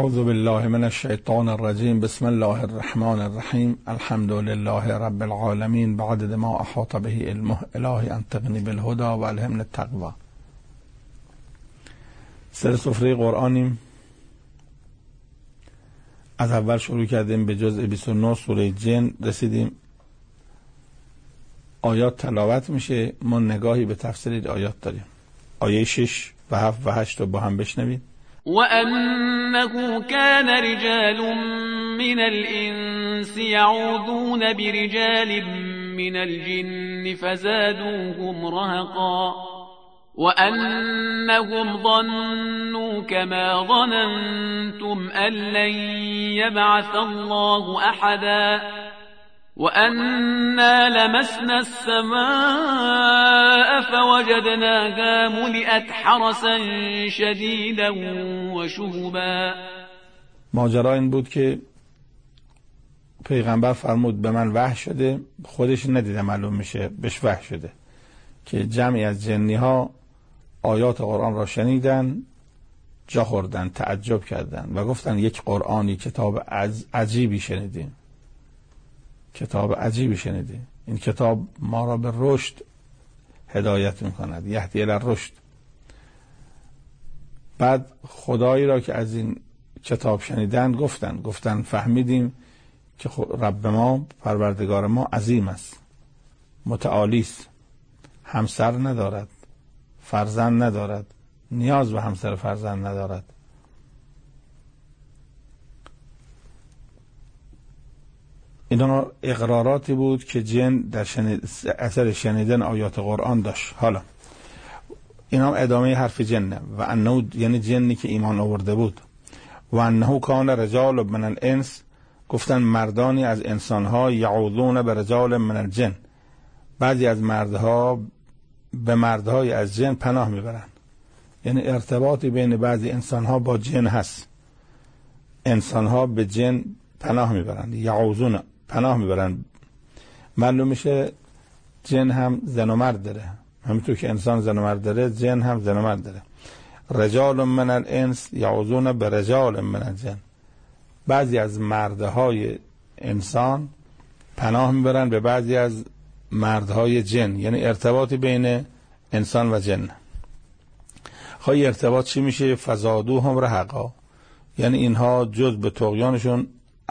اعوذ بالله من الشیطان الرجیم. بسم الله الرحمن الرحیم. الحمد لله رب العالمین بعدد ما احاط به علمه. الهی انطقنی بالهدى و الهمنی التقوی. سر سفره قرآنیم. از اول شروع کردیم به جزء 29 سوره جن رسیدیم. آیات تلاوت میشه، ما نگاهی به تفسیر آیات داریم. آیه 6 و 7 و 8 رو با هم بشنوید. وأنه كان رجال من الإنس يعوذون برجال من الجن فزادوهم رهقا وأنهم ظنوا كما ظننتم أن لن يبعث الله أحدا وأنا لمسنا السماء فوجدناها ملئت حرسا شديدا وشهبا. ماجرا این بود که پیغمبر فرمود به من وحی شده، خودش ندیده، معلوم میشه بهش وحی شده که جمعی از جنی ها آیات قرآن را شنیدن، جا خوردن، تعجب کردن و گفتن یک قرآنی کتاب عجیبی شنیدیم، کتاب عجیبی شنیدیم. این کتاب ما را به رشد هدایت میکند، یهدی الی الرشد. بعد خدایی را که از این کتاب شنیدن گفتن فهمیدیم که رب ما، پروردگار ما عظیم است، متعالی است، همسر ندارد، فرزند ندارد، نیاز به همسر فرزند ندارد. اینا اقراراتی بود که جن در اثر شنیدن آیات قرآن داشت. حالا اینا ادامه حرف جنه. و انه یعنی جنی که ایمان آورده بود. و انه کان رجال من الانس، گفتن مردانی از انسانها یعوذون به رجال من الجن، بعضی از مردها به مردهای از جن پناه میبرن. یعنی ارتباطی بین بعضی انسانها با جن هست، انسانها به جن پناه میبرن، یعوذون پناه میبرن. معلوم میشه جن هم زن و مرد داره، همینطور که انسان زن و مرد داره جن هم زن و مرد داره. رجال من الانس یعوذون به رجال من الجن، بعضی از مردهای انسان پناه میبرن به بعضی از مردهای جن، یعنی ارتباطی بین انسان و جن. خواهی ارتباط چی میشه؟ فزادوهم رهقا، یعنی اینها جز به طغیانشون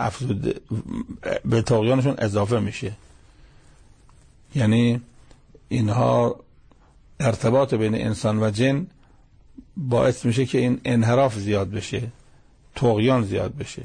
به طغیانشون اضافه میشه. یعنی اینها ارتباط بین انسان و جن باعث میشه که این انحراف زیاد بشه، طغیان زیاد بشه.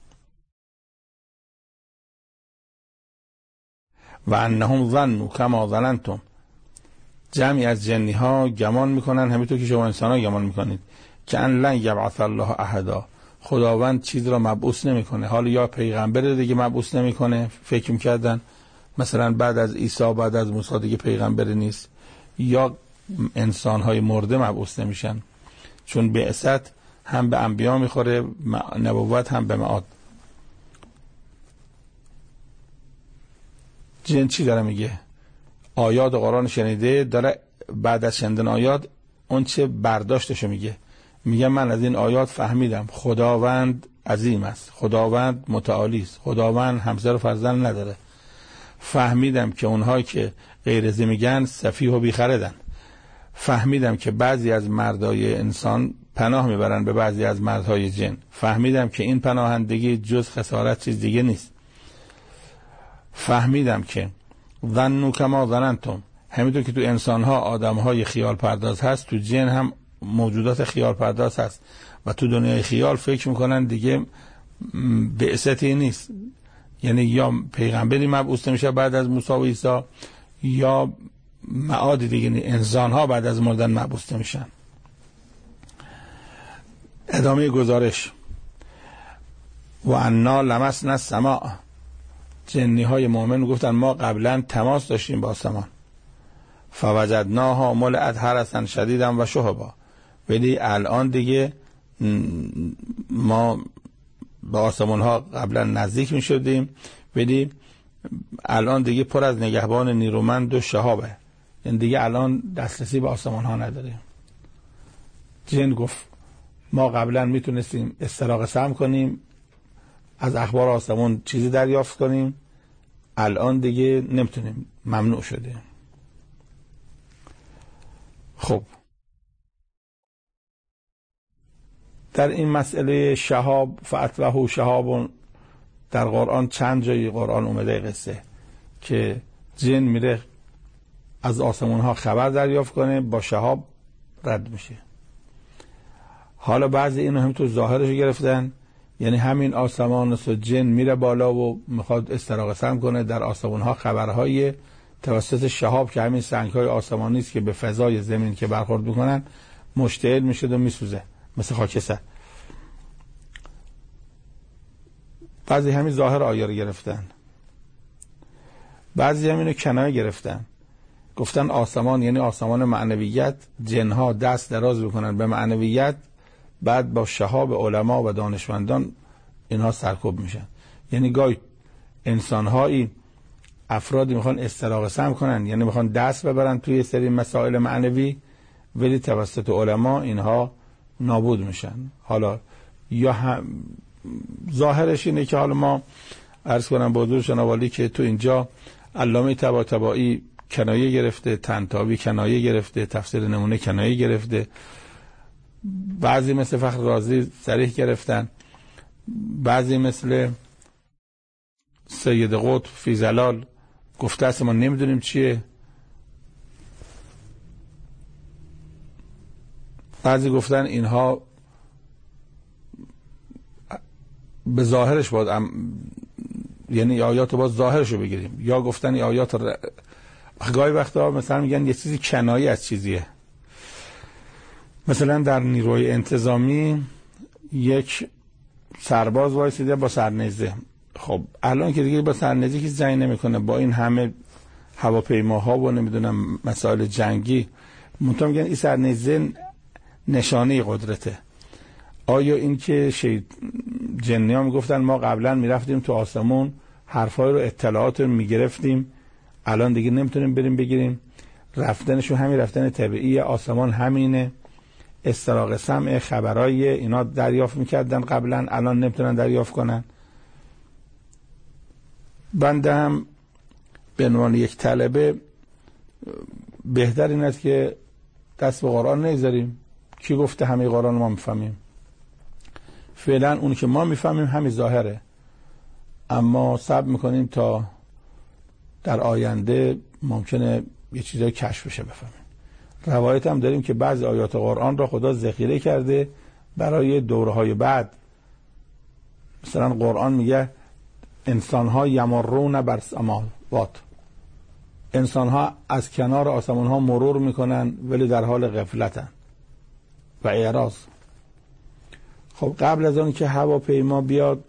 و انهم ظنوا کما ظننتم، جمعی از جنی ها گمان میکنن همینطور که شما انسان ها گمان میکنید که ان لن یبعث الله احدا، خداوند چیز را مبعوث نمیکنه. حالا یا پیغمبر دیگه مبعوث نمیکنه، فکر میکردن مثلا بعد از عیسی بعد از موسی دیگه پیغمبر نیست، یا انسان های مرده مبعوث نمیشن، چون بعثت هم به انبیا میخوره، نبوت هم به معاد. جن چی داره میگه؟ آیات قرآن شنیده، داره بعد از شنیدن آیات اون چه برداشتشو میگه من از این آیات فهمیدم خداوند عظیم است، خداوند متعالی است، خداوند همسر و فرزند نداره. فهمیدم که اونهایی که غیر ازی میگن سفیه و بیخردن. فهمیدم که بعضی از مردای انسان پناه میبرن به بعضی از مردهای جن. فهمیدم که این پناهندگی جز خسارت چیز دیگه نیست. فهمیدم که ظنوا کما ظننتم، همینطور که تو انسانها آدمهای خیال پرداز هست، تو جن هم موجودات خیال پرداز هست و تو دنیای خیال فکر میکنن دیگه بعثتی نیست، یعنی یا پیغمبری مبعوث نمیشه بعد از موسی و عیسی، یا معاد دیگه انسانها بعد از مردن مبعوث نمیشن. ادامه گزارش. و انا لمسنا السماء، جنی های مؤمن گفتن ما قبلا تماس داشتیم با آسمان. فوجدناها ملئت حرسا شدیدا و شهبا، ولی الان دیگه ما به آسمان ها قبلا نزدیک می شدیم، ولی الان دیگه پر از نگهبان نیرومند و شهابه، یعنی دیگه الان دسترسی به آسمان ها نداریم. جن گفت ما قبلا میتونستیم استراق سم کنیم، از اخبار آسمون چیزی دریافت کنیم، الان دیگه نمیتونیم، ممنوع شده. خب در این مسئله شهاب فاتبعه شهاب در قرآن چند جایی قرآن اومده قصه که جن میره از آسمون ها خبر دریافت کنه، با شهاب رد میشه. حالا بعضی اینو هم تو ظاهرش گرفتن، یعنی همین آسمان است و جن میره بالا و میخواد استراق سم کنه، در آسمون ها خبرهای توسط شهاب که همین سنگ های آسمانی است که به فضای زمین که برخورد میکنن مشتعل میشه و میسوزه مثل خاکستر. بعضی همین ظاهر آیه رو گرفتن، بعضی همینو کنایه گرفتن، گفتن آسمان یعنی آسمان معنویت، جنها دست دراز بکنن به معنویت، بعد با شهاب علما و دانشمندان اینها سرکوب میشن. یعنی گاهی انسانهایی افرادی میخوان استراق سم کنن، یعنی میخوان دست ببرن توی سری مسائل معنوی، ولی توسط علما اینها نابود میشن. حالا یا ظاهرش اینه که حالا ما عرض کنم با حضور شنوالی که تو اینجا علامه طباطبایی کنایه گرفته، طنطاوی کنایه گرفته، تفسیر نمونه کنایه گرفته، بعضی مثل فخر رازی صریح گرفتن، بعضی مثل سید قطب فی ظلال گفته است ما نمیدونیم چیه، بعضی گفتن اینها به ظاهرش باید یعنی آیات باید ظاهرشو بگیریم، یا گفتن این آیات گاهی وقتا مثلا میگن یه چیزی کنایه از چیزیه. مثلا در نیروی انتظامی یک سرباز وایسیده با سرنیزه، خب الان که دیگه با سرنیزه که جنگ نمیکنه، با این همه هواپیماها و نمیدونم مسائل جنگی، منتها میگن این سرنیزه نشانه قدرته. آیا این که جنی ها میگفتن ما قبلا میرفتیم تو آسمون حرفای رو اطلاعات رو میگرفتیم، الان دیگه نمیتونیم بریم بگیریم، رفتنشون همین رفتن طبیعی، آسمان همینه، استراق سمع خبرای اینا دریافت میکردن قبلا، الان نمیتونن دریافت کنن. بنده هم به عنوان یک طلبه بهتر این است که دست به قرآن نگذاریم، کی گفته همه قرآن ما میفهمیم؟ فعلا اون که ما میفهمیم همین ظاهره، اما صبر میکنیم تا در آینده ممکنه یه چیزایی کشف بشه بفهمیم. روایت هم داریم که بعضی آیات قرآن را خدا ذخیره کرده برای دوره‌های بعد. مثلا قرآن میگه انسان‌ها یمرون بر السماوات، انسان‌ها از کنار آسمان‌ها مرور میکنن ولی در حال غفلتن و اعراض. خب قبل از اون که هواپیما بیاد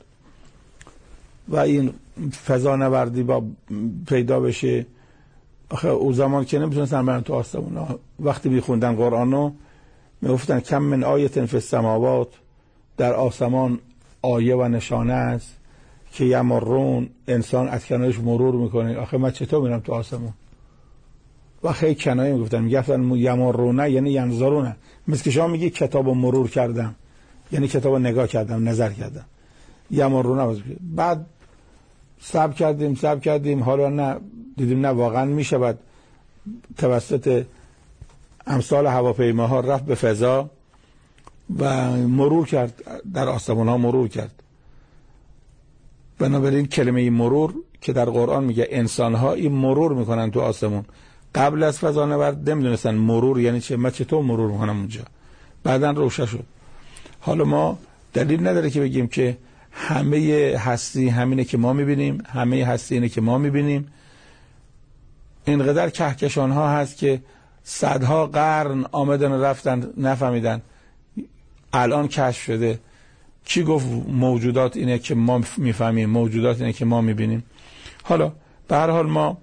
و این فضانوردی با پیدا بشه، آخه او زمان که نمیتونستن برن تو آسمون، وقتی میخوندن قرآنو میگفتن کم من آیت فی السماوات، در آسمان آیه و نشانه است که یمرون، انسان از کنارش مرور میکنه. آخه من چطور میرم تو آسمون؟ و خیلی کنایه میگفتن، میگفتن یمرونه یعنی ینظرونه، مثل که شما میگی کتابو مرور کردم، یعنی کتابو نگاه کردم، نظر کردم. یمرونه. بعد صبر کردیم حالا نه دیدیم نه واقعا میشود توسط امثال هواپیماها رفت به فضا و مرور کرد، در آسمان ها مرور کرد. بنابراین کلمه مرور که در قرآن میگه انسان ها این مرور میکنن تو آسمون، قبل از فضانورد نمیدونستن مرور یعنی چه، من چطور مرور میکنم اونجا، بعداً روشن شد. حالا ما دلیل نداره که بگیم که همه هستی همینه که ما میبینیم، همه هستی اینه که ما میبینیم. اینقدر کهکشان ها هست که صدها قرن آمدن و رفتن نفهمیدن، الان کشف شده. کی گفت موجودات اینه که ما میفهمیم، موجودات اینه که ما میبینیم؟ حالا به هر حال ما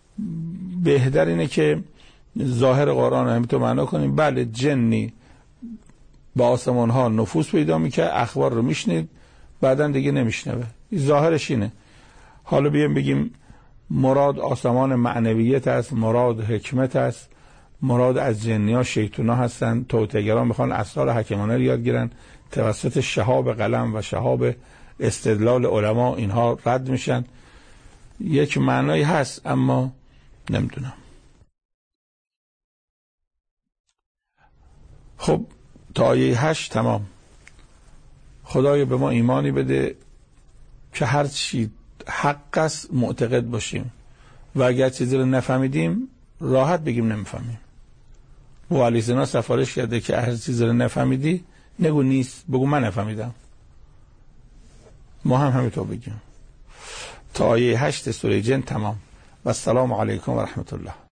بهتر اینه که ظاهر قرآن رو همینطور معنا کنیم. بله جنی با آسمان ها نفوذ پیدا میکنه، اخبار رو میشنید، بعداً دیگه نمیشنوه، ظاهرش اینه. حالا بیایم بگیم مراد آسمان معنویت است، مراد حکمت است، مراد از جنیا شیطونا هستن. توطئه‌گران میخوان اسرار حکیمانه رو یاد گیرن، توسط شهاب قلم و شهاب استدلال علما اینها رد میشن. یک معنایی هست اما نمیدونم. خب تا آیه 8 تمام. خدایا به ما ایمانی بده که هر چی حق است معتقد باشیم و اگر چیزی رو نفهمیدیم راحت بگیم نمیفهمیم. و علی زنا سفارش کرده که هر چیزی رو نفهمیدی نگو نیست، بگو من نفهمیدم. ما هم همینطور بگیم. تا آیه 8 سوره جن تمام. و السلام علیکم و رحمت الله.